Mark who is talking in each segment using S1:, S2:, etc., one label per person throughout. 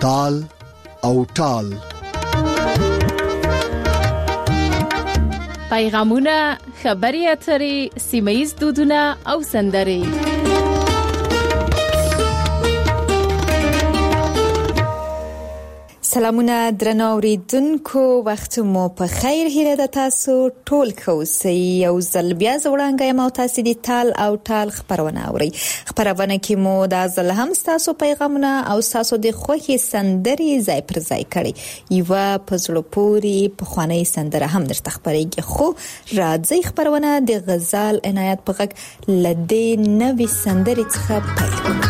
S1: تال او ټال.
S2: پیغامونه، خبري اترې، سیمه‌ییز دودونه او سندرې.
S3: سلامونه درنو اوریدونکو، وخت مو په خیر. هیله ده تاسو ټول ښه اوسئ. یو ځل بیا زوړانګه یم او تاسو د تال او ټال خبرونه اورئ. خبرونه کې مو دا ځل هم تاسو پیغامونه او تاسو د خوښي سندرې ځای پر ځای کړي. یو په زړه پورې په خواني سندره هم درته خبرېږي. خو راځي خبرونه د غزال عنایت په غږ لدې نوې سندرې څخه پیل کړو.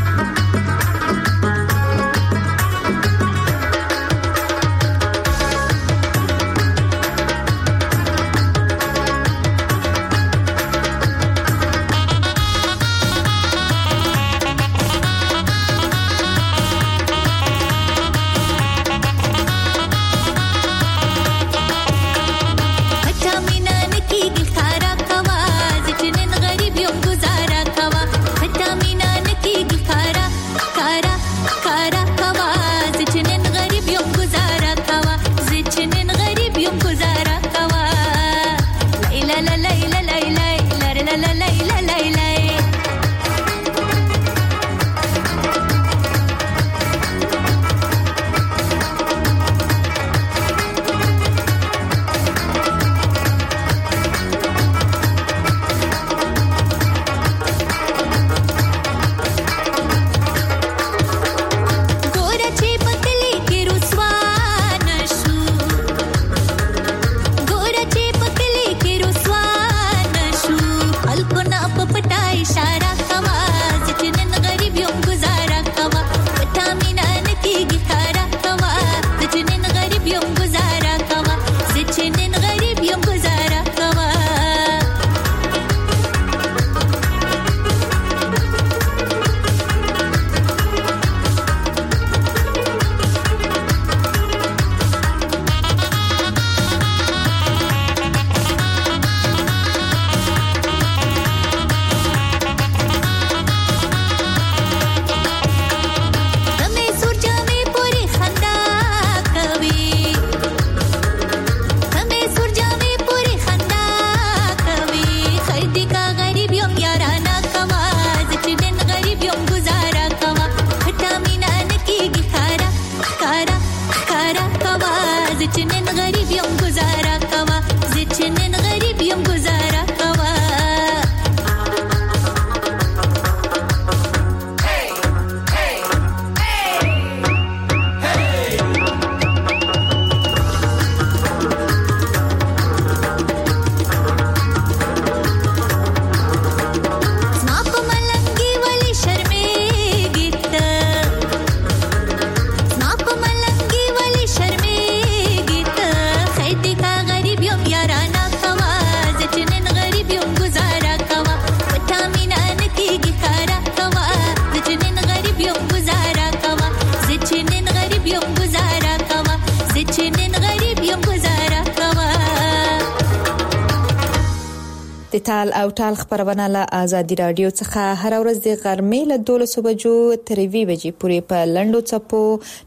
S3: تال او ټال خبرونه له آزادي رادیو څخه هر ورځ د غرمې له 12 بجو تر 2 بجې پورې په لنډو چپو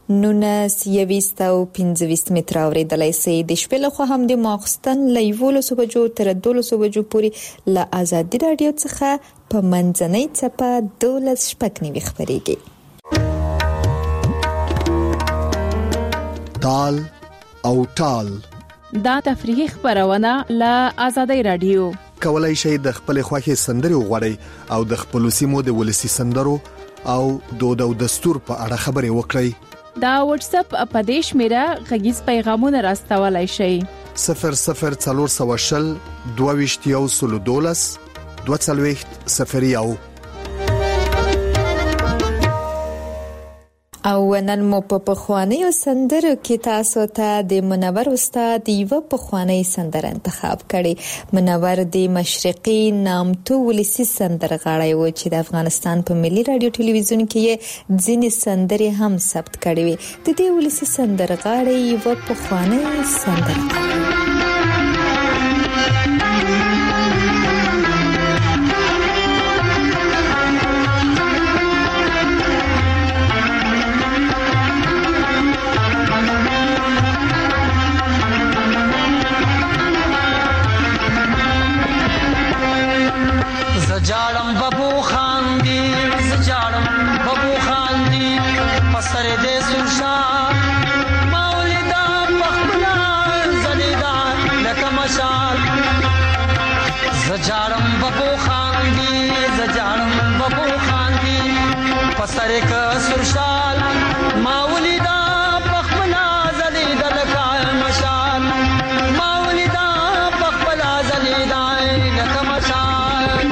S3: 19 او 25 متر اوریدلای شئ. د شپې له خوا هم د ماخستن له 11 بجو تر 12 بجو پورې له آزادي رادیو څخه په منځنۍ چپه 12 شپږ نیوي خبرېږي.
S1: تال او ټال
S2: دا تفریحي خبرونه له آزادي رادیو.
S1: کولای شئ د خپل خوښي سندرې وغواړئ او د خپل سیمو د ولسی سندرو او دود او دستور په اړه خبرې وکړئ.
S2: دا واتس اپ اپدیش میرا غږیز پیغامونه راستولای شئ.
S1: 0040 22 240
S3: او نن مو په پخوانی سندرو کې تاسو ته د منور استاد یو پخوانی سندر انتخاب کړي. منور د مشرقي نامتو ولسی سندرغاړی و چې د افغانستان په ملي رادیو ټلویزیون کې ځینې سندرې هم ثبت کړي وي. د دې ولسی سندرغاړی یو پخوانی سندر
S4: پسر کا سرشال ماولی دا پخپلا زلیدا لکا مشال ماولی دا پخپلا زلیدا لکا مشال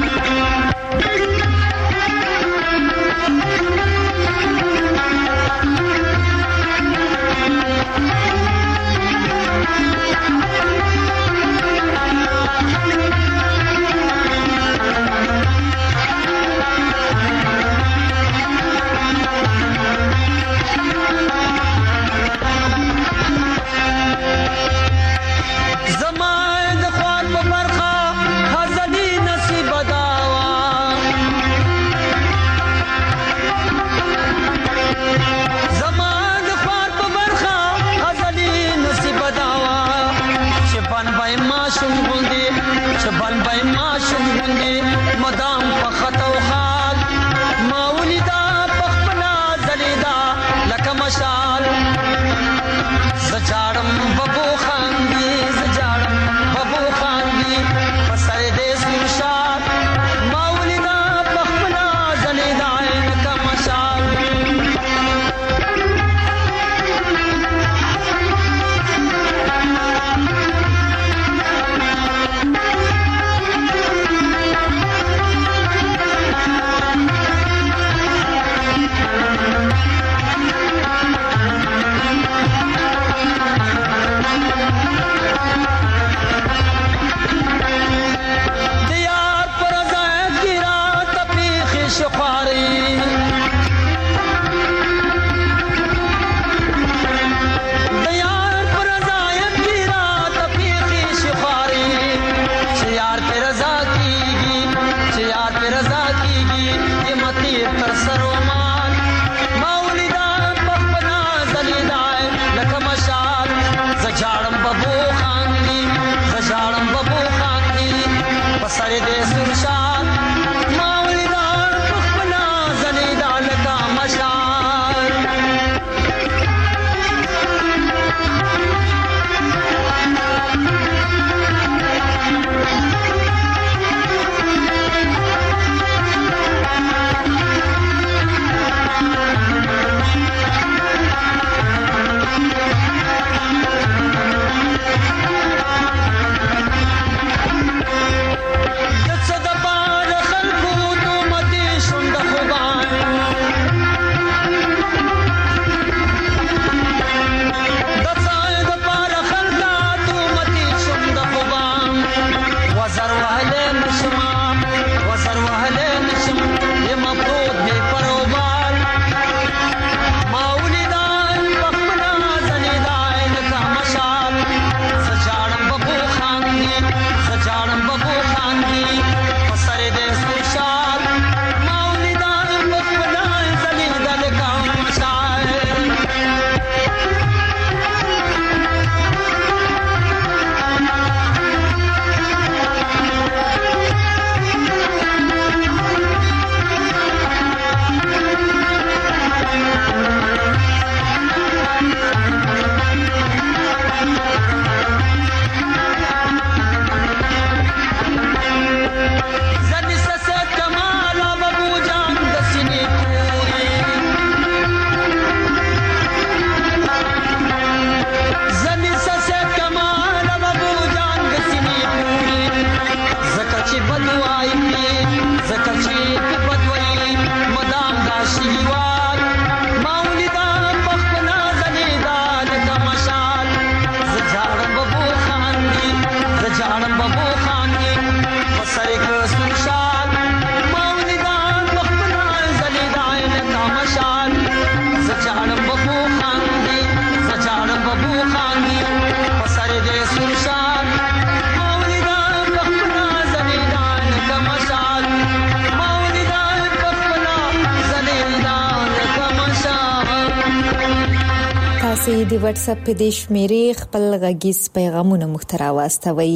S3: د واتس اپ په د شمیرې خپل غږیز پیغامونه مخترا واستوي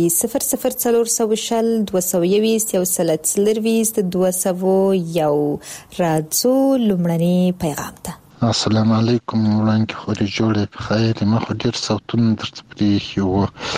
S3: 00420 220 130 201 راځو لمړني پیغام ته.
S5: السلام علیکم وړاندې خوري جوړې په خیر ما خو ډیر صوتونه درته پریښي وو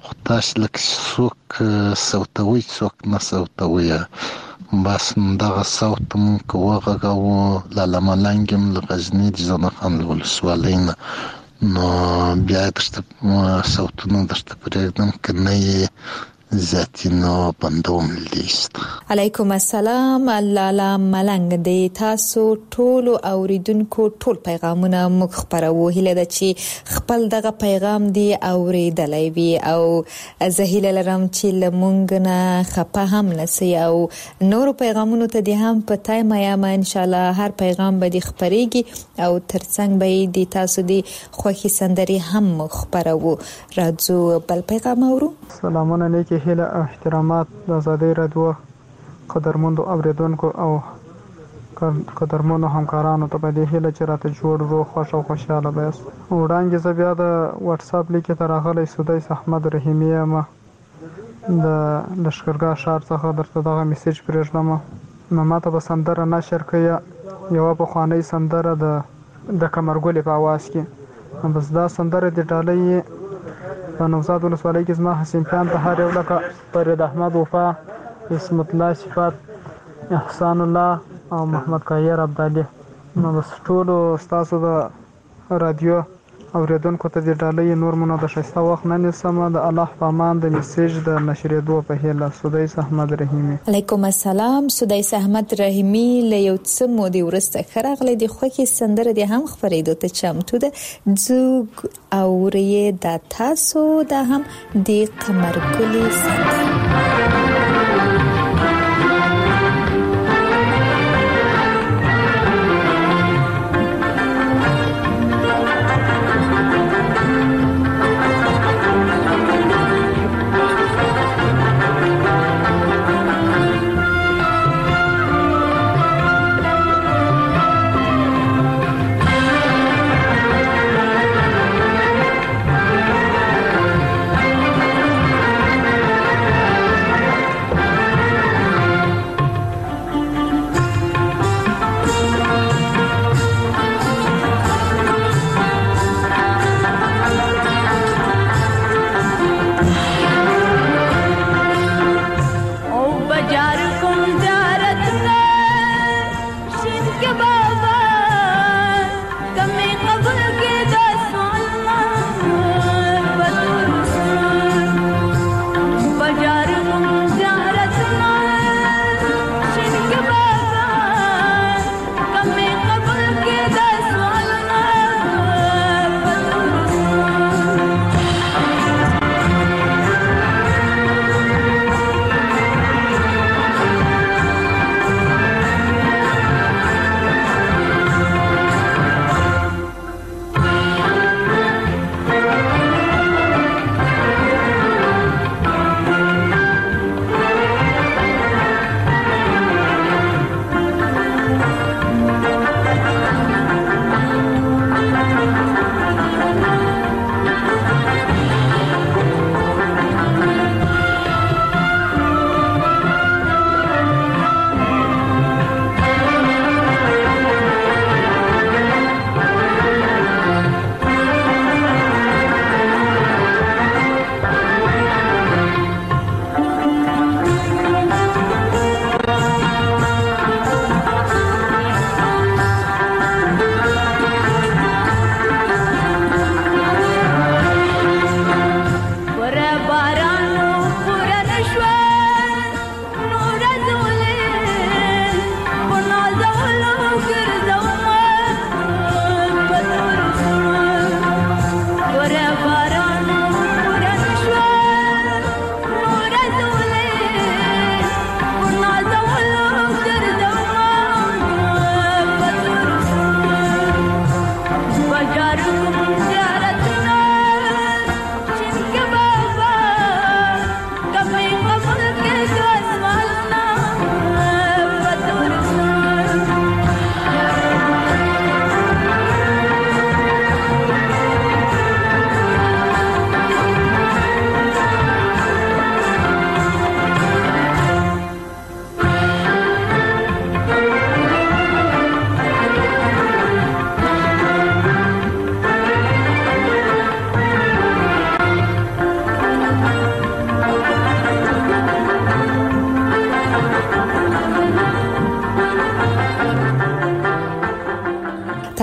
S5: تاسو لکه څوک صوتوي څوک نه صوتوي بس دغه صوت مون کوغه لاله ملنګم لغزنی د زنخان ولسوالین نو بیا درته صوتونه درته پرېږدم کنه ذاتی نو بندوم لیست.
S3: علیکم السلام. لاله ملنګ د تاسو ټول اوریدونکو ټول پیغامونه مخ خبرو هله د چې خپل دغه پیغام دی اوریدلای وی او زهیل لرم چې لمونګ نه خپه هم نسی او نور پیغامونو ته دی هم پتاي ما ان شاء الله هر پیغام به دی خبريږي او ترڅنګ به دی تاسو دی خوخي سندري هم مخ خبرو. راځو بل پیغام اورو.
S6: سلامونه نیکی هیله او احترامات د آزادۍ رادیو قدرمندو اوریدونکو او قدرمنو همکارانو ته په دې هیله چې راته جوړ روغ خوښ او خوشاله بیاست. وړاندې زه بیا د واتس اپ لیک ته راغلی سودیس احمد رحیمی یم د لشکرګاه ښار څخه درته دغه میسج پرېږدم. نو ماته به سندره نشر کړئ یوه پخوانۍ سندره د قمرګلې په اواز کې. بس دا سندره د ډالۍ په نوزاد ولسوالۍ کې زما حسین خان طاهر یو لکه فرید احمد وفا اسمت الله صفات احسان الله او محمد قایر عبدالي. نو بس ټولو ستاسو د رادیو اوریدونکو ته د ډالۍ نور مونږ د ښایسته وخت نه نیسم د الله په امان د میسیج د نشریدو په هیله. سودیس احمد رحیمی.
S3: علیکم السلام. سودیس احمد رحیمی له یو څه مودې وروسته خراغله د خوکي سندره د هم خبرېدو ته چمتو ده. زوګ اورې د تاسو د هم د قمرګلې سندره.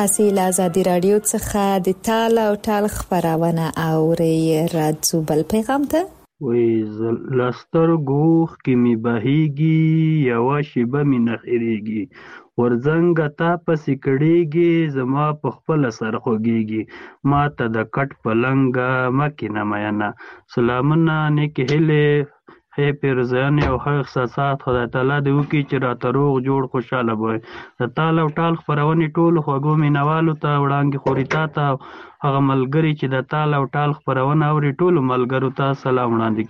S3: تاسو له آزادي رادیو څخه د تال او ټال خبرونه اورئ. راځو بل پیغام ته.
S7: وې لسترګو کې می بهيږي یو شیبه می نخریږي ورځنګ تا پسې کړيږي زما په خپل سر خوږيږي ما ته د کټ پلنګ مکه نه مینا سلامونه نیک هله هي پیرزان او ښه احساسات خدای تعالی دې وکړي چې راته روغ جوړ خوشاله وي. د تال او ټال خپرونې ټولو خوږو مینوالو ته وړاندې خوري تا هغه ملګري چې د تال او ټال خپرونه اوري ټولو ملګرو ته سلام وړاندې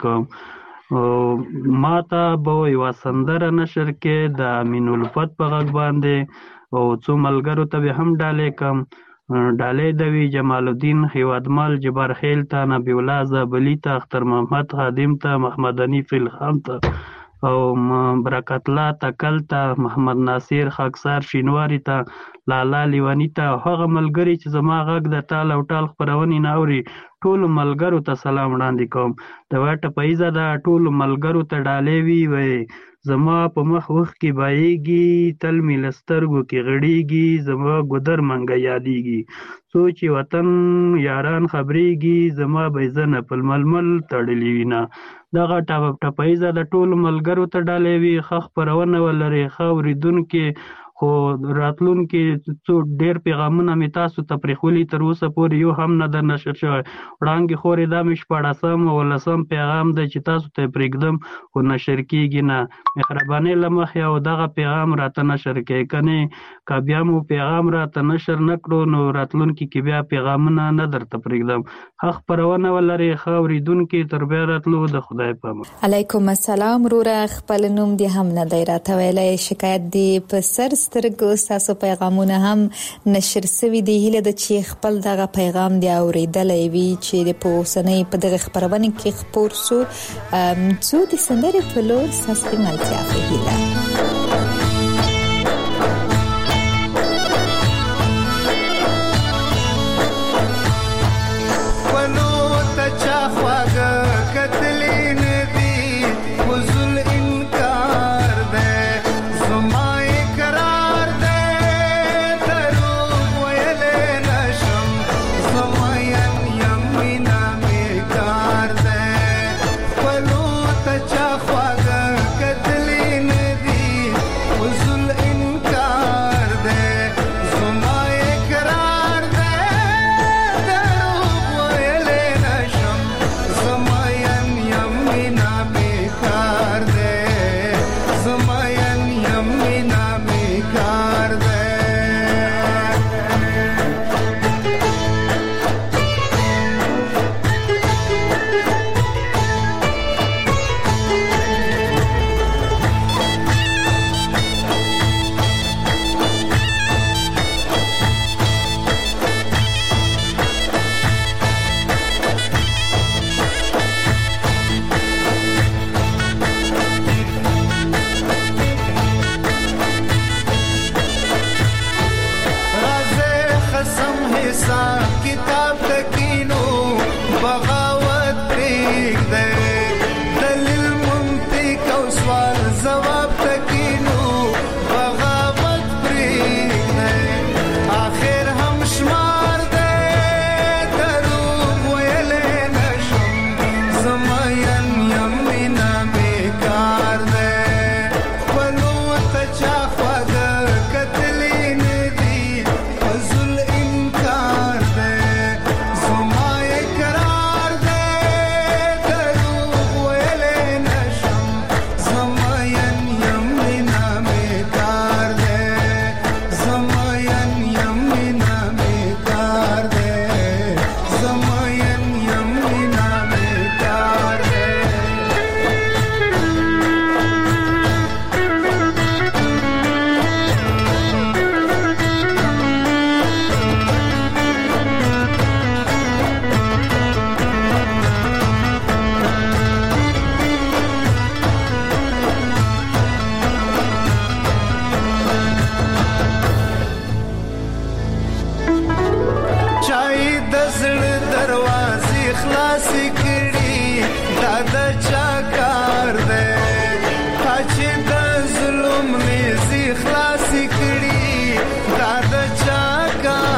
S7: کوم. ما ته به یوه سندره نشر کې د امین الفت په غږ باندې او څو ملګرو ته به هم ډالۍ کم. ډالۍ دوي جمال الدین هیوادمل جبار خیل ته نبی الله زابلی ته اختر محمد خادم ته محمد حنیف الخان ته او برکت الله تکل ته محمد ناصر خاکسار شینواری ته لالا لیوانی ته هغه ملګری چې زما غږ د تال او ټال خپرونې نه اوري ټولو ملګرو ته سلام وړاندې کوم. د واټه پیزه د ټولو ملګرو ته ډالۍ وي زما په مخ وخت کې بایږي تل می لسترګو کې غړیږي زما ګودر منګه یادېږي سوچ وطن یاران خبرېږي زما بیزنه په ململ تړلې وینا. دغه ټپایزه د ټولو ملګرو ته ډالۍ وي ښه خپرونه ولري ښه اورېدونکي خو راتلونکي څو ډېر پیغامونه مې تاسو ته پرېښولي تر اوسه پورې یو هم نه د نشر شوی. وړاندې خورې دا مې 14 او 15 پیغام دی چې تاسو ته پرېږدم خو نشر کېږي نه. مهربانۍ له مخې او دغه پیغام راته نشر کړئ کنې که بیا مو پیغام راته نشر نه کړو نو راتلونکي کې بیا پیغامونه نه درته پرېږدم. ښه خپرونه ولري ښه اورېدونکي تر بیا راتلو د خدای په امان.
S3: علیکم السلام وروره خپل نوم دې هم نه دی راته ویلی شکایت دې په سر سترګو ستاسو پیغامونه هم نشر سوي دي. هیله ده چې خپل دغه پیغام دی اورېدلی وي چې په اوسنۍ په دغه خپرونه کې خپور سو څو د سندرې په لور ستاسو د ملتیا په هیله.
S8: خلاص کړي دا د چا کار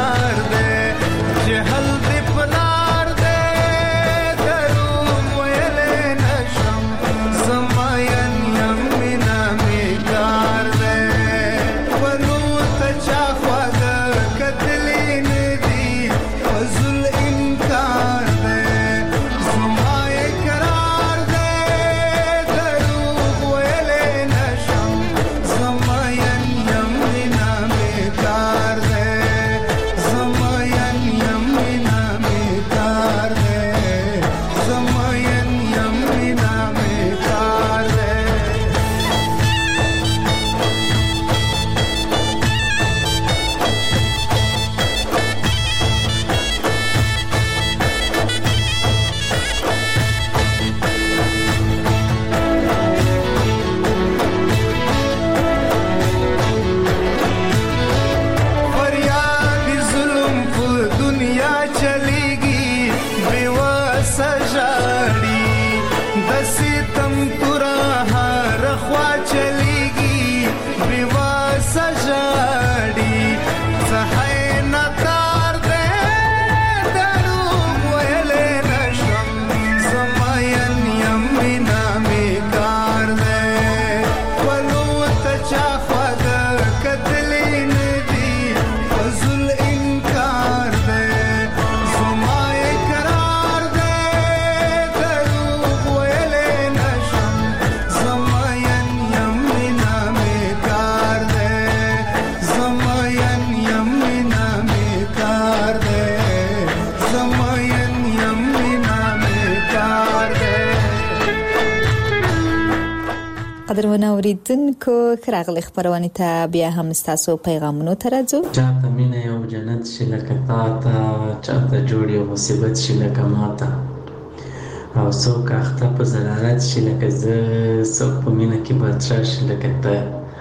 S3: قدرمن اوریدونکو راغلی خبرونه ته بیا هم تاسو پیغامونو ته راځو.
S8: چاته مینه یو جنت شي لکه تا ته، چاته جوړ یو مصیبت شي لکه ما ته، او څوک اخته په ضرارت شي لکه زه، څوک په مینه کې بادشاه شي لکه ته،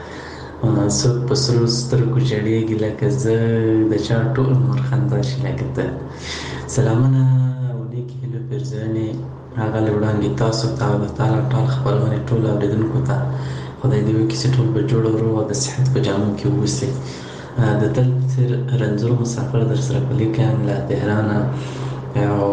S8: څوک په سرو سترګو ژړېږي لکه زه، د چا ټول عمر خندا شي لکه ته. سلامونه او نیکې هیلې پیرزوینې هغه له وړاندې تاسو ته او د تعالی ټول خپرونې ټولو اورېدونکو ته خدای دې وکړي چې ټول به جوړ او روغ او د صحت په جامو کې واوسي. د تل تېر رنځور مسافر در سره په لیک یم له تهرانه، او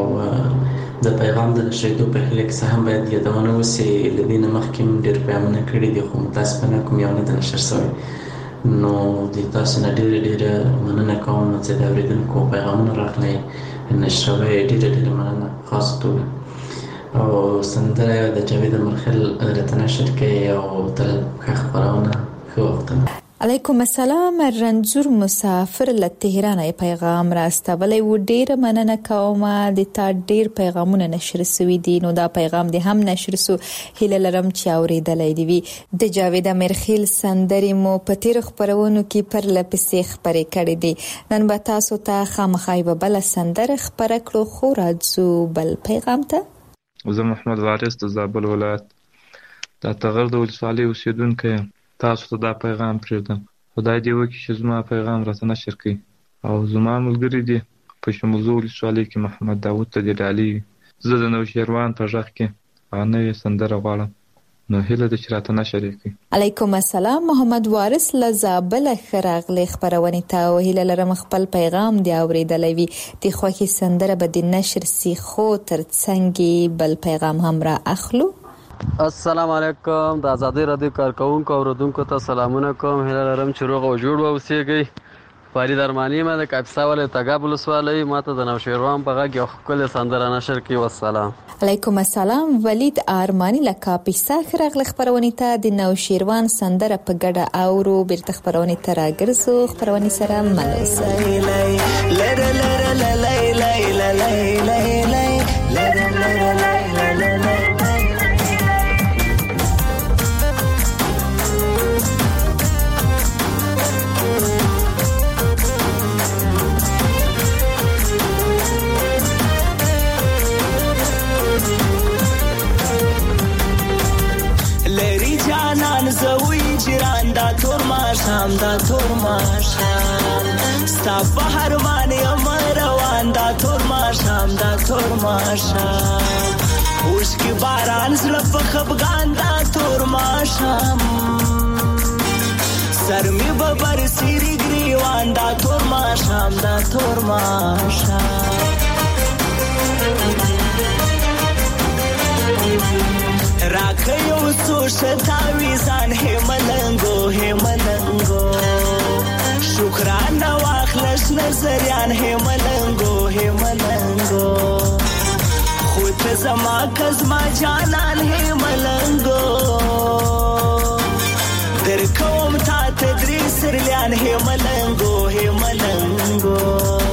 S8: د پیغام د نشریدو په هیله کې څه هم باید یادونه وسي. له دې نه مخکې م ډېر پیغامونه کړي دي، خو متاسفانه کوم یو نه دی نشر شوی. نو د تاسو نه ډېره مننه کوم چې د اورېدونکو پیغامونه راغلی نشروي، ډېره مننه خاص توګه. او سندره د جاوید مرخل راته نشر کوي او تل ښه خپرونه، ښه وختونه.
S3: علیکم السلام. رنځور مسافر له تهران پیغام راستولی و، ډیره مننه کوم. د تا ډیر پیغامونه نشر سوي دي، نو دا پیغام دې هم نشر سو. هیله لرم چې اوریدلی دی وي. د جاوید مرخیل سندرې مو په تیر خبرونو کې پر لپسې خبرې کړې دي. نن به تاسو ته خامخا یوه بله سندره خبره کړو، خو راځو بل پیغام ته.
S9: زه محمد وارث د زابل ولایت د اتغر د ولسوالۍ اوسېدونکی یم. تاسو ته دا پیغام پرېږدم، خدای دې وکړي چې زما پیغام راته نشر کړي. او زما ملګري دي په شمولزو ولسوالۍ کې محمد داود تجلالي وي. زه د نوشیروان په غږ کې نوې سندره غواړم، نو هیله ده چې راته نشر یې کړي.
S3: علیکم السلام. محمد وارث له زابله ښه راغلی خپرونې ته، او هیله لرم خپل پیغام دې اوریدلی وي. د خوښې سندره به د نشر سي، خو تر څنګ بل پیغام هم را اخلو.
S10: السلام علیکم. د آزادۍ رادیو کارکونکو او اوریدونکو ته سلامونه کوم. هیله لرم چې روغ او جوړ اوسئ. فرید ارماني ما د کاپیسا ولایت تګاب ولسوالۍ، ماته د نوشیروان په غږ یو ښکلې سندره نشر کړي. والسلام.
S3: علیکم السلام. ولید ارماني له کاپیسا ښه راغلی خپرونې ته. د نوشیروان سندره په ګډه اورو، بیرته خپرونې ته راګرځو. خپرونې سره مل اوسئ.
S11: زوی جیران دا تور ماشام، دا تور ماشام ستا په هر باندې روان، دا تور ماشام، دا تور ماشام اوښکې باران زړه په خفګان، دا تور ماشام سر می به برسېږي ګریوان، دا تور ماشام، دا تور ماشام راکه یو څو شتاویزان هملنګو هملنګو شکرانه واخلش نظریان هملنګو هملنګو خود زما کزما جانان هملنګو در کوم تا تدریس سرلیان هملنګو هملنګو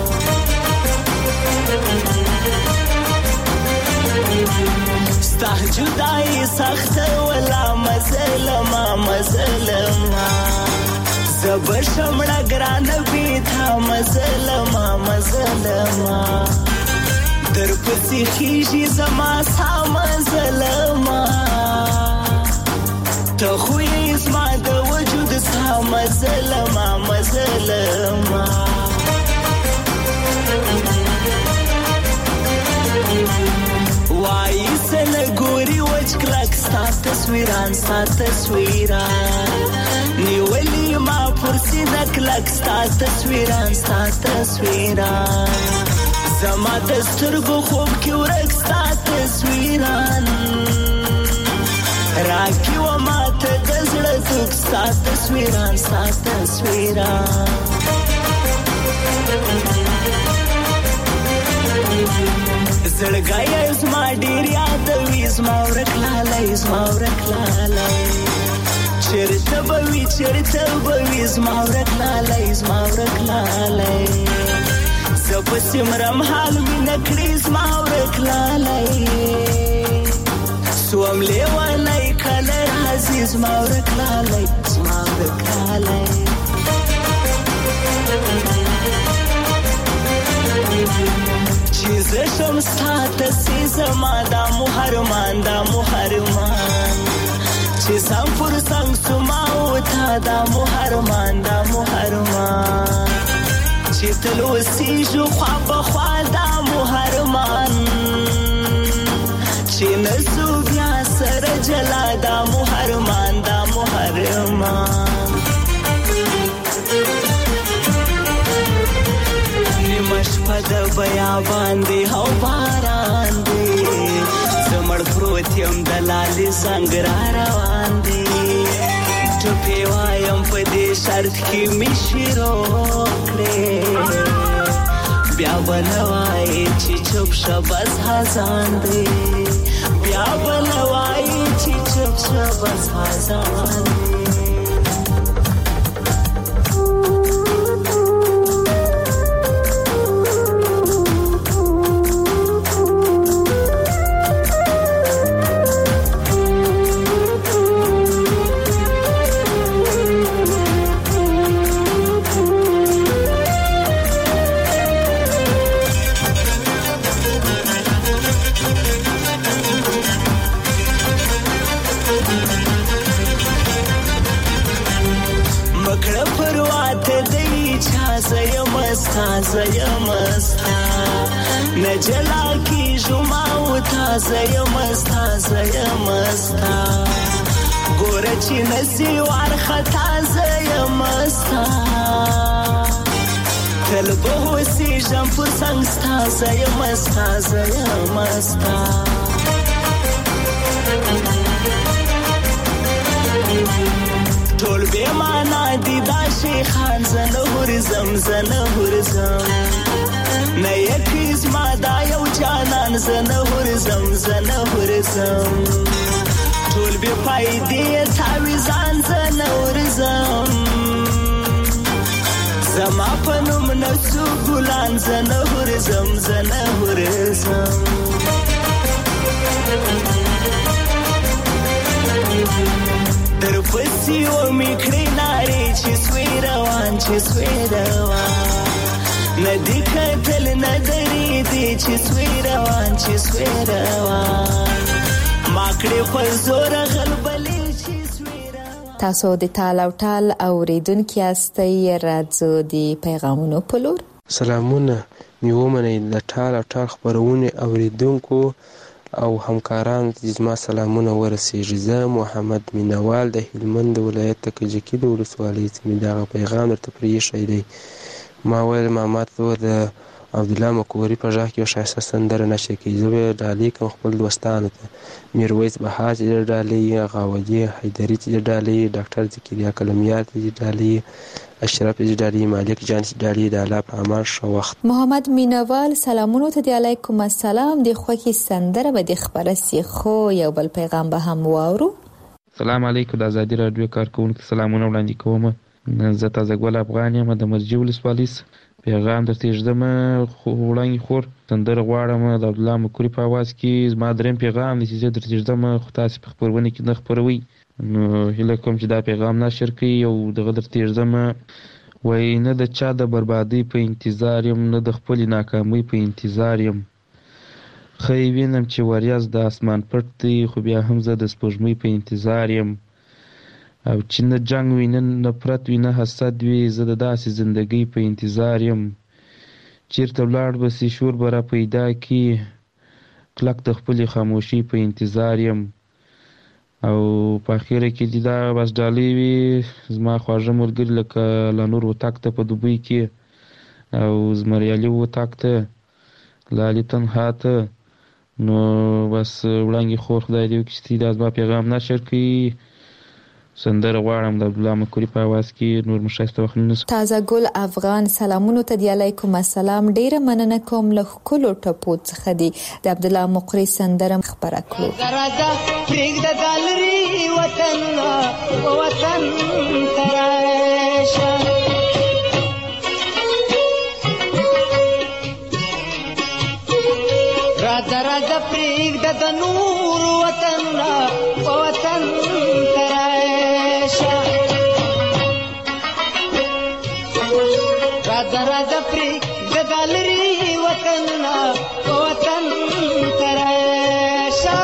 S11: ستا جدائی سخت ولا مظلما مظلما زبشم لگران بیتا مظلما مظلما در پسی خیجی زما سا مظلما تخوی ازما د وجود سا مظلما مظلما وای سلګوري وچکلک ستا تصویران ستا تصویران نیولی ما پرسی دکلک ستا تصویران ستا تصویران زما دسترګو خوب کې ورک ستا تصویران راکی و ما ته د زړه دک ستا تصویران ستا تصویران زړګای زما ډیر یادوي زما ورکلاله زما ورکلاله چرته بوي زما ورکلاله زما ورکلاله زب سمرم حال می نکړي زما ورکلاله سوم لیوانای کله راځي دی زما ورکلالی زما ورکلالی چې زه شم ستا تسې زما دا محرمان دا محرمان چې څنګ پر څنګ سما او تا دا محرمان دا محرمان چې تل اوسېږو خوا په خوا دا محرمان چې نسو بیا سره جلا دا محرمان دا محرمان نیمه شپه د بیابان دی او باران دی زمړ پروت یم د لالې څنګ را روان دی ټوپې وایم په دې شرط کې مې شروع کړې بیا به نه وایې چې چوپ شه بس خزان دی بیا به نه وایې چې چوپ شه بس خزان دی زیمستا نجلا کی جمع وتا زیمستا زیمستا ګوره چې نسی وارخطا زیمستا تل به اوسېږم پر څنګ ستا زیمستا زیمستا ټول بې معنا دي دا شیخان زه نه ورځم زه نه ورځم نه یکې زما دا یو جانان زه نه ورځم زه نه ورځم ټول بې فایدې تاویزان زه نه ورځم زما په نوم نه څو ګلان زه نه ورځم زه نه ورځم در پسې ومې کړې نارې چې سوی روان چې سوی روان نه دې کتل نه درېدې چې سوی روان چې سوی روان ما کړې په زوره غلبلې چې سوی روان.
S3: تاسو د تال او ټال اورېدونکي یاستئ راځو د پیغامونو په لور.
S12: سلامونه مې ومنئ د ټال او ټال خپرونې اورېدونکو او همکارانو ته زما سلامونه ورسیږي. زه محمد مینوال د هلمند ولایت د کجکي د ولسوالۍ څخه مې دغه پیغام درته پرېښی دی. ما ویل ماما ته د عبدالله مکوري په غږ کې یو ښایسته سندره نشر کړي. زه به یې ډالۍ کړم خپل دوستانو ته. میرویس بها چې دې ډالۍ، غاودي حیدري چې دې ډالۍ، ډاکټر ذکریا کلمیار چې دې ډالۍ، اشرف چې ډالۍ، مالک جان چې ډالۍ. د الله په امان ښه وخت.
S3: محمد مینوال سلامونو ته دی علیکم السلام. د خوښي سندره به د خبره سي خو یو بل پیغام به هم واورو.
S9: سلام علیکم د ازادي رادیو کارکونکو سلامونه وړاندې کوم. زه تازه ګل افغان یم د مرجي ولسوالۍ. پیغام درته ږدم وړاندې خور سندره غواړم د عبدالله مکوري په اواز کې. زما درېیم پیغام دی چې زه درته ږدم خو تاسې په خپرونه کې نه خپروئ، نو هیله کوم چې دا پیغام نشر کړئ. او دغه درته ږدم وایي نه د چا د بربادۍ په انتظار یم، نه د خپلې ناکامۍ په انتظار یم. ښه یې وینم چې وریځ د اسمان پټ دی، خو بیا هم زه د سپوږمۍ په انتظار یم. او چې نه جنګ وي نه نفرت وي نه حسد وي، زه د داسې زندګۍ په انتظار یم. چیرته ولاړ به سي شور به را پیدا کي، کلک د خپلې خاموشۍ په انتظار یم. او په اخره کې دې دا بس ډالۍ وي زما خواږه ملګري لکه لانور وتاک ته په دوبۍ کې، او زمریالي وتاک ته، لالي تنها ته. نو بس وړاندې خور خدای دې وکړي چې دا زما پیغام نشر کړي. سندره غواړم د عبدالله مکوري په اواز کې. نور مو ښایسته وخت نه.
S3: تازه ګل افغان سلامونو ته دی علیکم السلام. ډیره مننه کوم له ښکلو ټپو څخه دی د عبدالله مکوري سندره خپره کړو.
S11: راځه پرېږده دا لرې وطنونه وطن ته راشه، راځه پرېږده د نور وطنونه وطن ته راشه. راځه راځه پرې ګدالري وطنونه وطن تراشه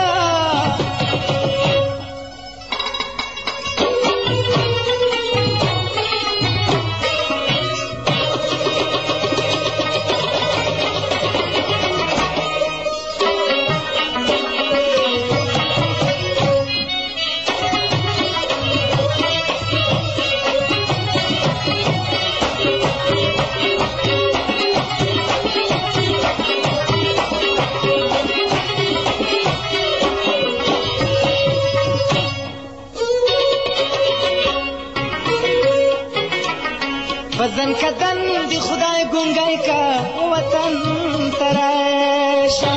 S11: وزن کدن دی خدای گنگای کا وطن تراشه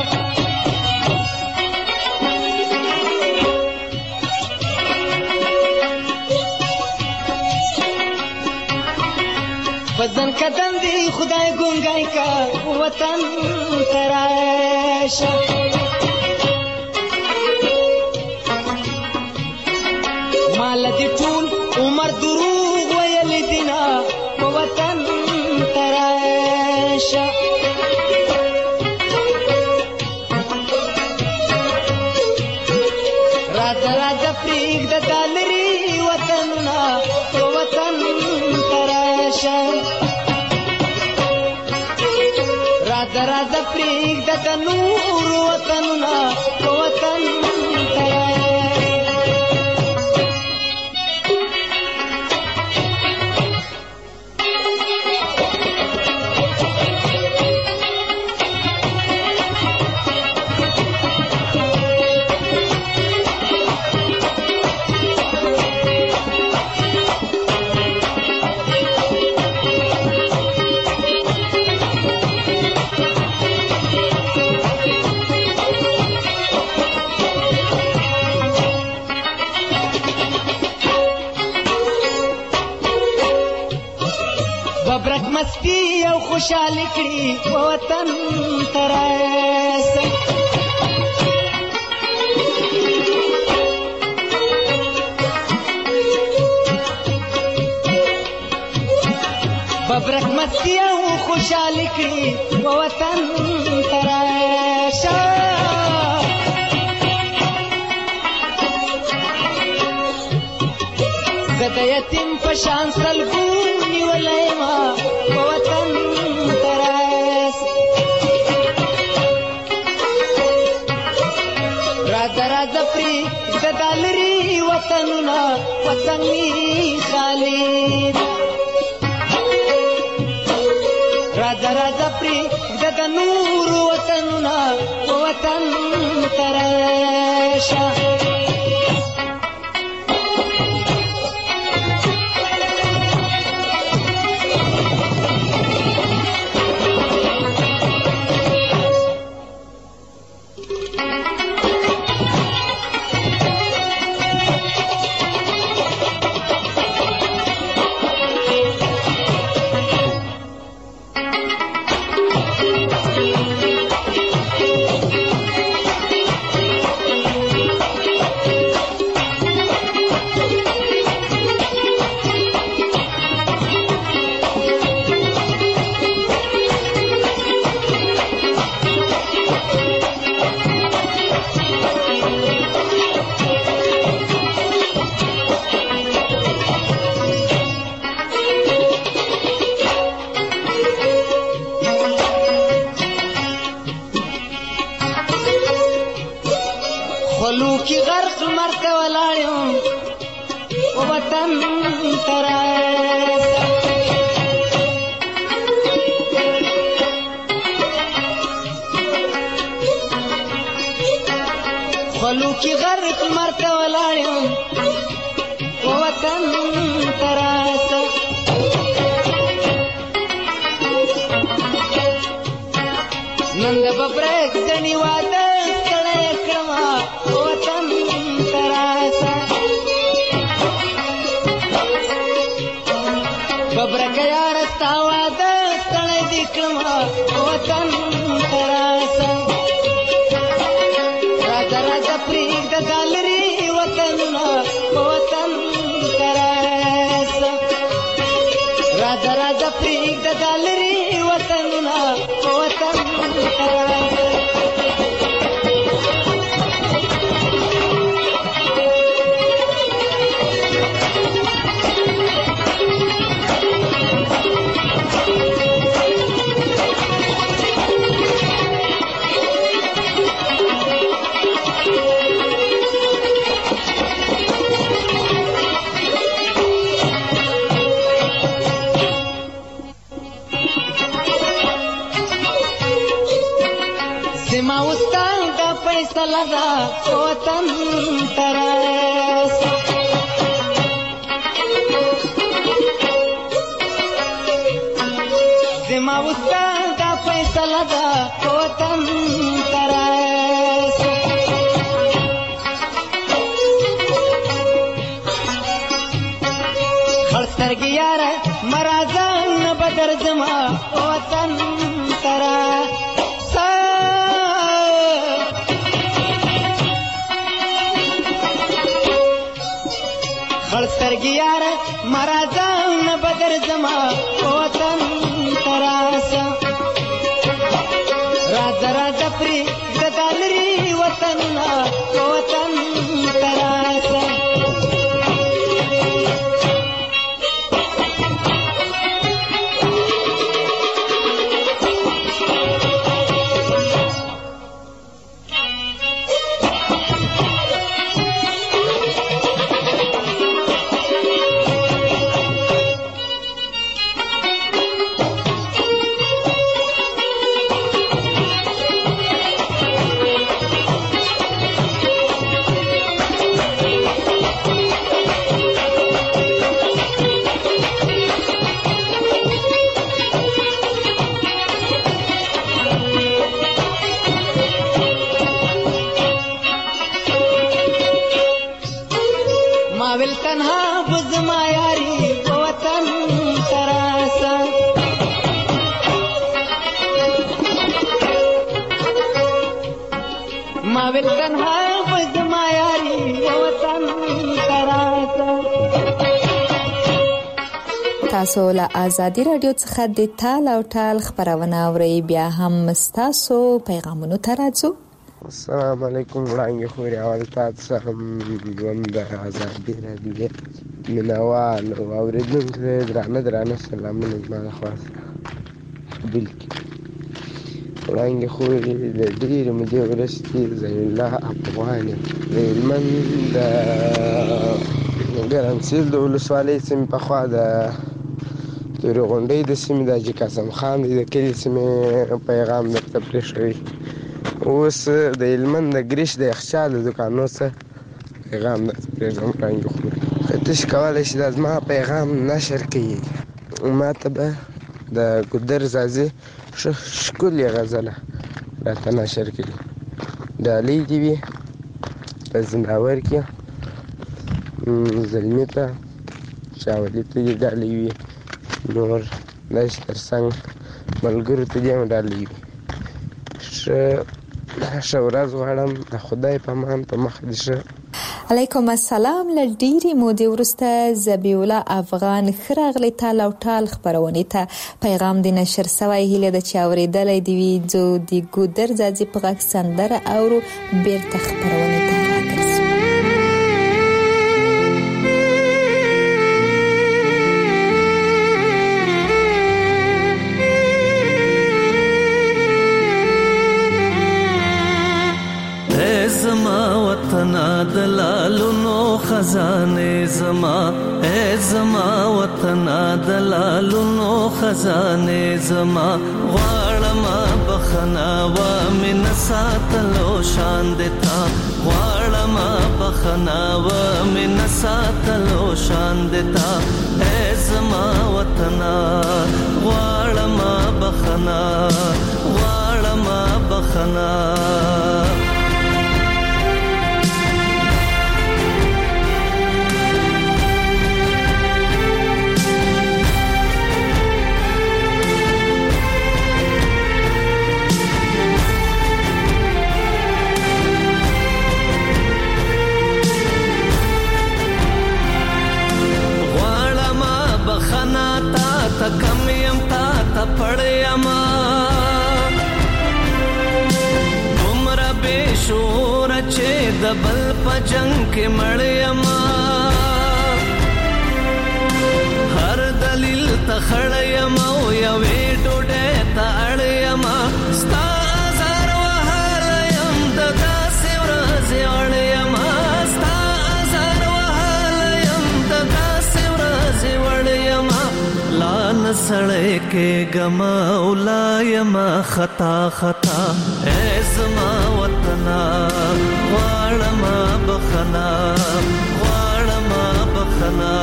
S11: وزن کدن دی خدای گنگای کا وطن تراشه مال دی ټول عمر دروغ ویل دینا وطن تراشه راځه راځه پرېږده دا لرې وطنونه وطن تراشه راځه راځه پرېږده د نورو وطنونه وطن تراشه ببرک مستی او خوشحالی کړي وطن تراشه ببرک مستی او خوشحالی کړي وطن تراشه زه د یتیم په شان سلګو نیولی ما وطن تراشه راځه راځه پرېږده دا لرې وطنونه وطن مې خالي راځه راځه پرېږده د نورو وطنونه وطن تراشه خلو کی غرق مرته ولاړم وطن تراشه خلو کی غرق مرته ولاړم وطن تراشه نن د ببرک دني واده کړه کړما وطن تراشه ببرک یار ستا واده کړه دې کړما وطن تراشه راځه راځه پرېږده دا لرې وطنونه وطن تراشه راځه راځه پرېږده دا لرې وطنونه وطن ته راځه. زما وستا دا فیصله ده وطن ته راسه. زما وستا دا فیصله ده وطن ته راسه. خړ سترګې یاره مه راځه نه به درځمه وطن ته راسه. خړ سترګې یاره مه راځه نه به درځمه وطن ته راسه. راځه راځه پرېږده دا لرې وطنونه وطن ته راسه. ماویل تنها بزما یاری وطن ته راسه. ماویل تنها بزما یاری وطن ته راسه.
S3: تاسو له آزادي رادیو څخه د تال او ټال خبرونه اورئ. بیا هم ستاسو پیغامونو ته راځو.
S12: السلام علیکم وړانګې خورې اول تاسو هم د آزادي رادیو مینوال او اورېدونکو درانه سلامونه زما لخوا قبول کړي. وړانګې خورې د ډېرې مودې وروستې ضیاء الله افغان یم د هلمند د ګرمسیر د ولسوالۍ سیمې پخوا د تورې غونډۍ د سیمې د حاجي قاسم خان د کلي سیمې پیغام درته پرېښوي. اوس د هلمند د ګریش د یخچال د دوکانو څخه پیغام درته پرېږدم. وړانګې خورې که تاسو کولی شئ دا زما پیغام نشر کړئ. ما ته به د ګودر زازي ښکلې غزله راته نشر کړي. ډالۍ دې وي په زناور کې زلمي ته شاولي ته دې ډالۍ وي. نور داسې تر څنګ ملګرو ته دې هم ډالۍ وي. ښه ورځ غواړم. د خدای په امان په مخ دې ښه.
S3: علیکم السلام. له ډېرې مودې وروسته ذبیح الله افغان ښه راغلی تال او ټال خپرونې ته پیغام دې نشر سوی. هیله ده چې اورېدلی دې وي. زه د ګودر ځاځي په غږ سندره اورو. بېرته خپرونې ته راګرځو.
S13: زما وطنا دلالونو خزانه زما اے زما وطنا دلالونو خزانه زما غواړم بخنا و من ساتلو شان دتا غواړم بخنا و من ساتلو شان دتا اے زما وطنا غواړم بخنا غواړم بخنا کم پړیما دومره بے شور چې د بل په جنگ کې مړیما هر دلیل ته خړیما او یوې ډوډۍ ته اړیما ستا هزار وهل یم د داسې ورځې اړیما ستا هزار وهل یم د داسې ورځې وړیما لان سړی کې غما اولا یما خطا خطا اے زما وطنا غواړم بخنا غواړم بخنا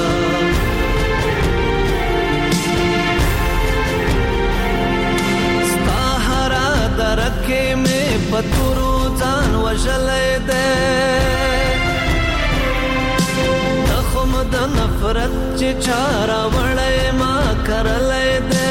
S13: ستا هرا درکې مې پتورو ځان وژلې ده تخم د نفرت چې چارا وړې ما کرلې ده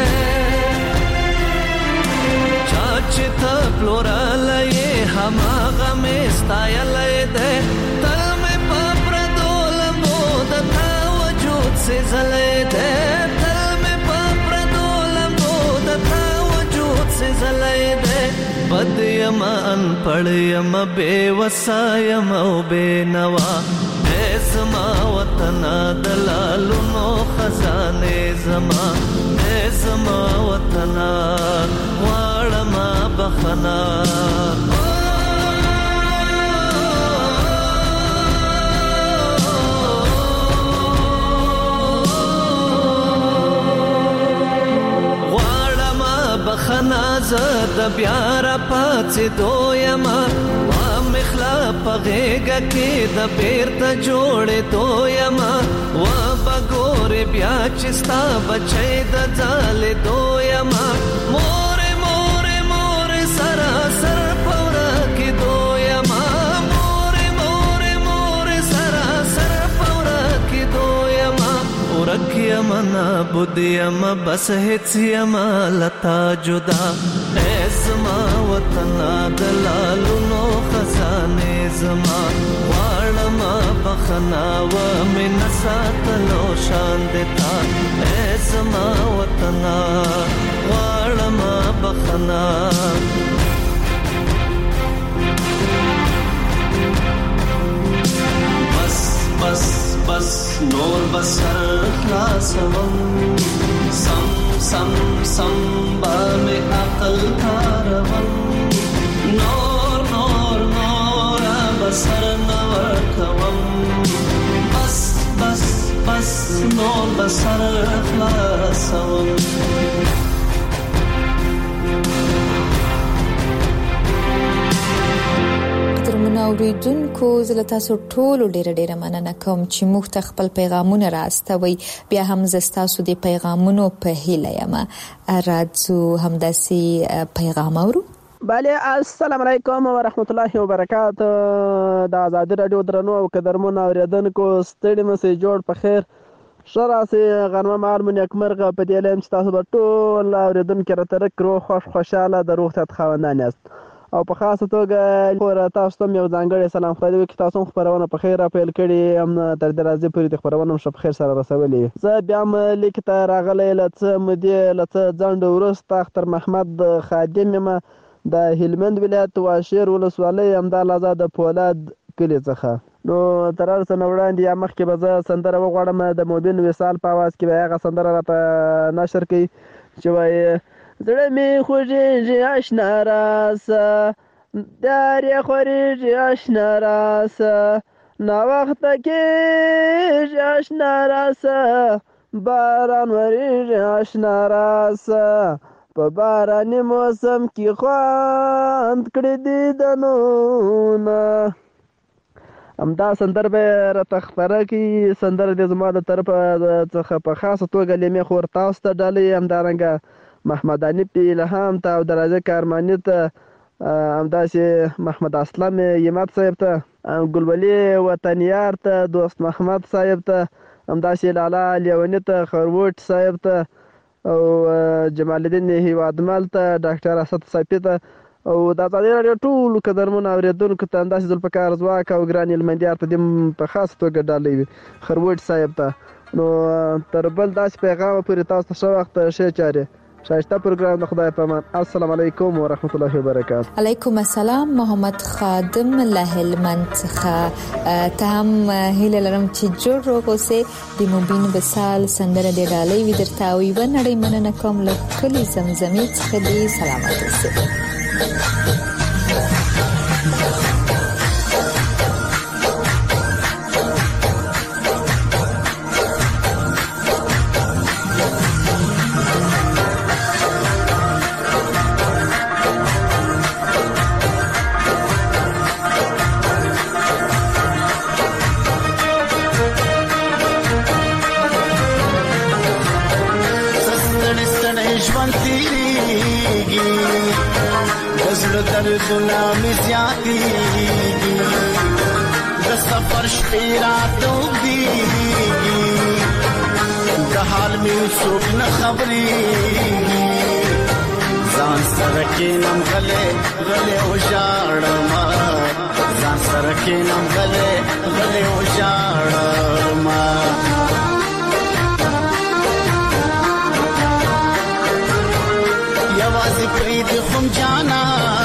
S13: چې ته پلورلې هماغه مې ستایلې ده تل مې په پردو لمبو د تا وجود سېزلې ده تل مې په پردو لمبو د تا وجود سېزلې ده بد یم انپړ یم بے وسا یم او بے نوا اے زما وطن دلالونو خزانه زما اے زما وطن غواړم بخنا غواړم بخنا زه د بیا را پاتې دویما مخلا پغېګه کې د بیرته جوړې دویما و بګورې بیا چې ستا بچی د ځالې دویما مورې مورې مورې سراسر په وره کې دویما مورې مورې مورې سراسر په وره کې دویما ورک یم نابود یم بس هېڅ یم لتا جدا اے زما وطن دلالونو خزانه زما غواړم بخنا و من ساتلو شان دتا اے زما وطن غواړم بخنا بس بس بس نور بسر خلاصوم سم سم سم با میں عقل کاروم نور نور نور بسر نور کوم بس بس بس نور بسر خلاصوم
S3: اوریدونکو زه تاسو ټول ډیره مننه کوم چې موږ ته خپل پیغامونه راستوي بیا هم زستاسو د پیغامونو په هیله یم راځو همداسي پیغام اورو
S14: بله السلام علیکم و رحمت الله وبرکاته د آزادی رادیو درنو او قدرمنو اوریدونکو ستړي مسئ جوړ په خیر شراسي غرمه مال من یکمرغه په دې لم چې تاسو به ټول اوریدونکو راته کرو خوشاله د روغتیا خوندان یاست او په خاصه توګه تاسو ته یو ځانګړی سلام خو دې کې تاسو خبرونه په خیر راپیل کړي هم تر دې راځي پرې خبرونه هم په خیر سره رسولې زه بیا هم لیکته راغلی لته مدې لته ځند ورسته اختر محمد خادم یم د هلمند ولایت واشیر ولسوالۍ همدا لازا د پولاد کلی څخه نو تر اوسه نو وړاندې یا مخکې به زه سندره وغواړم د موبین وصال په اواز کې به هغه سندره راته نشر کړي چې وایي زړه مې خوږېږي اشنا راسه دارې خورېږي اشنا راسه ناوخته کېږي اشنا راسه باران ورېږي اشنا راسه په باراني موسم کې خوند کړي دیدنونه همدا سندره به راته خپره کړي سندره د زما د طرفه څخه په خاصه توګه لیمې خور تاسو ته ډالۍ همدارنګه محمد حنیف الهام ته او درازه کارمانی ته همداسې محمد اسلم یمت صاحب ته ګلولي وطنیار ته دوست محمد صاحب ته همداسې لالا لیونی ته خروټ صاحب ته او جمال الدین هیوادمل ته ډاکټر اسد صافی ته او د آزادۍ راډیو ټولو قدرمنو اورېدونکو ته همداسې ذوالفقار ځواک او ګران علمندیار ته دې په خاصه توګه ډالۍ وي خروټ صاحب ته نو تر بل داسې پیغام پورې تاسو ته ښه وخت ښې چارې شایسته پروګرام د خدای په امان. السلام علیکم ورحمت الله وبرکاته.
S3: علیکم السلام. محمد خادم له هلمند څخه ته هم هیله لرم چې جوړ روغ اوسې. د مبین بسال سندره د ډالۍ وی درته وي ونړۍ مننه کوم له کلی زمزمې څخه دې سلامات اوسې.
S11: دردنا می زیادیږي د سفر شپې راتو دیږي د حال می څوک نه خبرېږي ځان سره کینم غلې غلې وژاړم ځان سره کینم غلې غلې وژاړم یوازې پرې د خم جانا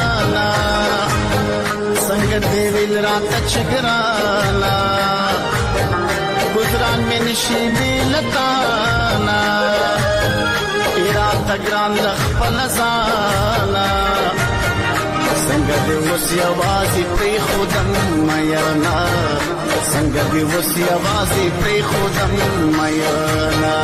S11: څنګه دې ویل راته چګرانا گزاران مې نشي ملتانا اراده ګران خپل ځانا څنګه دې وس یوازې پرې خودم میانا څنګه دې وس یوازې پرې خودم میانا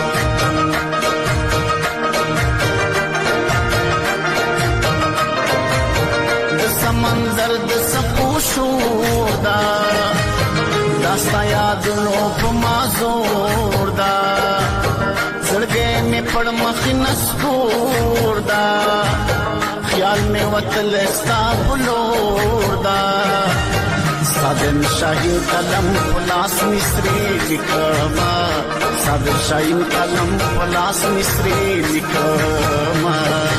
S11: سمندر د سپوشو دا داستا یادونو په مازور دا زړګې مې پړ مخ نسکور دا خیال مې وتل ستا بلور دا ساده شاهي قلم پلاس مصری لیکما ساده شاهي قلم پلاس مصری لیکما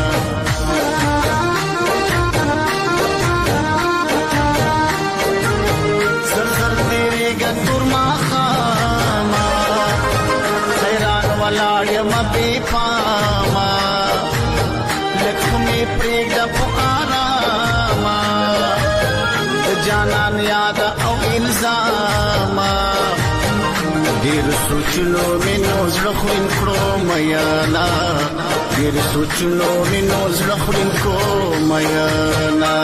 S11: مبي پاما لکھمی پریگا پاراما جانان یاد او الزاما دیر سوچلو منو زلخوین کرو میانا دیر سوچلو منو زلخوین کرو میانا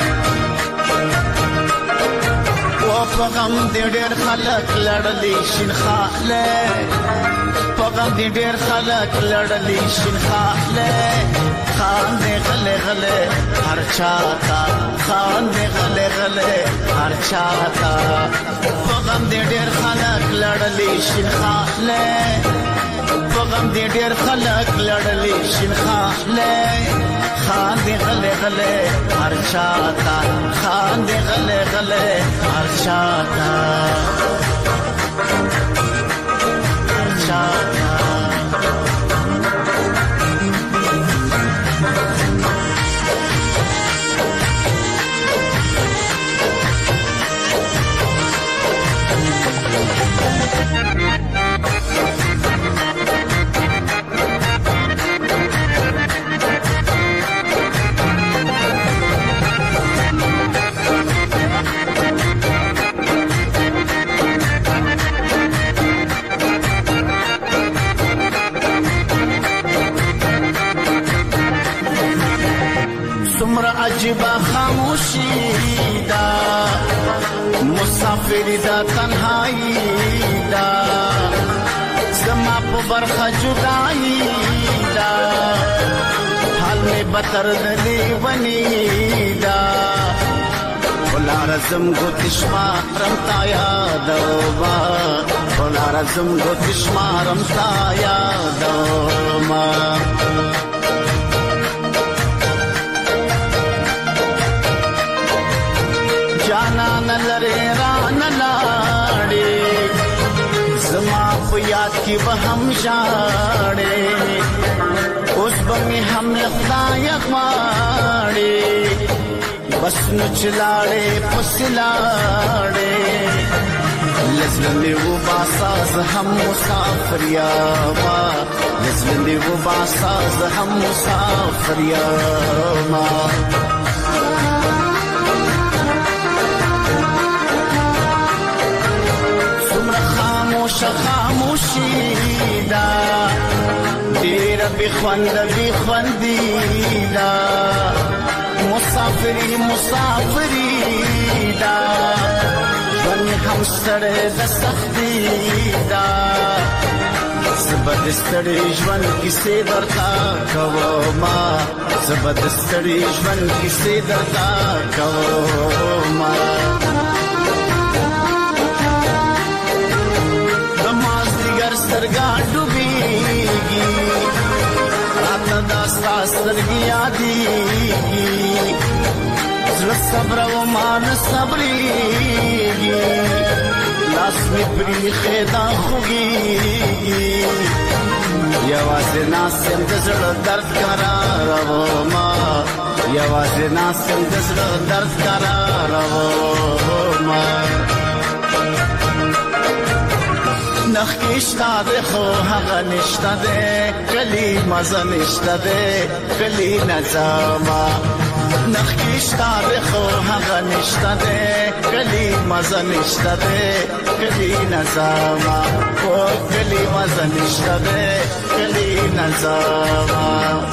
S11: وفغم دی ډیر خلق لړلی شین خاله پغم دی ډیر خلق لړلی شین خاله خان دی غله غله هر چاته خان دی غله غله هر چاته پغم دی ډیر خلق لړلی شین خاله پغم دی ډیر خلق لړلی شین خاله خان دی غله غله هر چاته خان دی غله غله هر چاته هر چاته عجبا خاموشی دا مسافر دا تنهایی دا زما په برخه جدائی دا حال میں بتر دلی بنی دا بلا رزم گو تشما رمتا یادوما بلا رزم گو تشما رمتا یادوما جانا نلره ران لاړې زما په یاد کې به هم ژاړې اوس به مې هم له خدایه غواړې بس نو چې لاړې پسې لاړې لزلمی و باساز هم مسافر یاما لزلمی و باساز هم مسافر یاما سمر خاموش خاموشی دا دیر بخوندی دا مسافری دا ژوند هم ستړی د سختي دا زه به د ستړي ژوند کیسې درته کومه زه به د ستړي ژوند کیسې درته کومه د مازدیګر سترګه ډوبېږي راته دا ستا سترګې یادېږي زړه صبر و مان صبرېږي لاس مې پرېښی دا خوږېږي یوازې ناست یم د زړه درد کرارومه یوازې ناست یم د زړه درد کرارومه نخکې شته دی خو هغه نشته دی کلي مزه نشته دی کلي نظامه نخکې شته دی خو هغه نشته دی کلي مزه نشته دی کلي نظامه او کلي مزه نشته دی کلي نظامه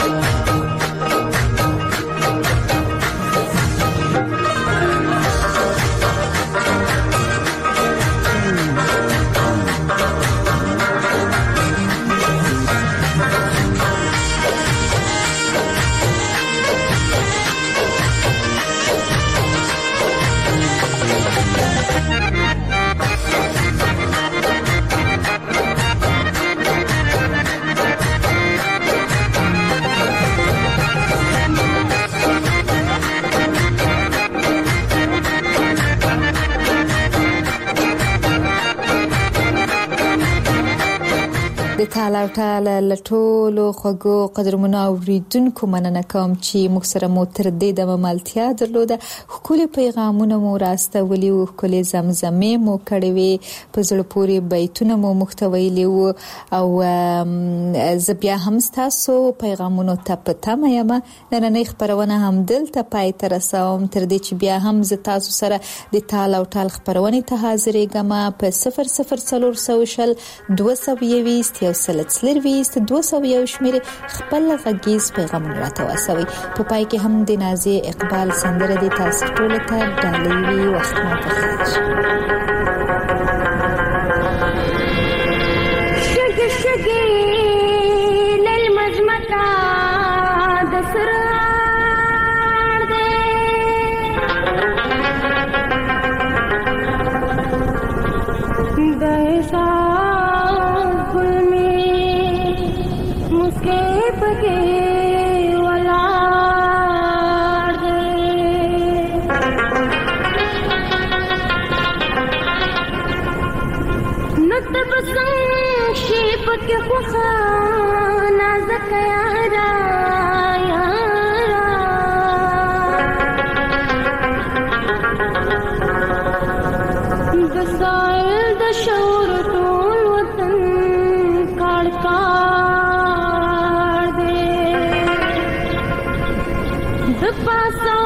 S3: د تعالی او تعالی لټولو خوږو قدرمنو اوریدونکو مننه کوم چې موږ سره مو تر دې د مملتیا درلوده خولي پیغامونه مو راستولي او خولي زمزمه مو کړې وي په زړه پورې بیتونه مو محتویلي او زبیا هم تاسو پیغامونو ته پته مې ما نن خبرونه هم دلته پای تر رسوم تر دې چې بیا هم ز تاسو سره د تعالی او تعالی خبرونه ته حاضرېږم په 0040 220 یو سلسله 200 شمیره خپل غږیز پیغام راته واسوي په پای کې هم د نازي اقبال سندره د تاسو ټول ته ډالۍ وي وخت مو په خیر
S15: شګ شګې للمزمتا د سرار دې د के खुखा नाज़क यारा यारा बसाइल द शौर टोल वतन काड़ दे द पासा